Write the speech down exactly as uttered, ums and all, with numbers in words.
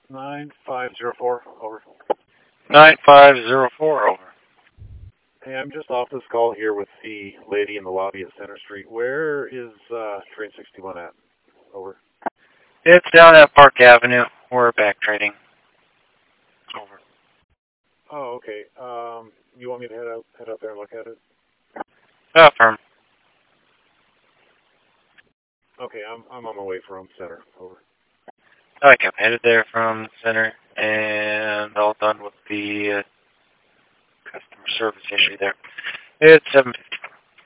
nine five zero four, over. nine five zero four, over. Hey, I'm just off this call here with the lady in the lobby at Center Street. Where is uh, train sixty-one at? Over. It's down at Park Avenue. We're back trading. Over. Oh, okay. Um, you want me to head out, head out there and look at it? Affirm. Okay, I'm I'm on my way from Center. Over. Okay, I'm headed there from Center, and all done with the uh, customer service issue there. It's seven fifty.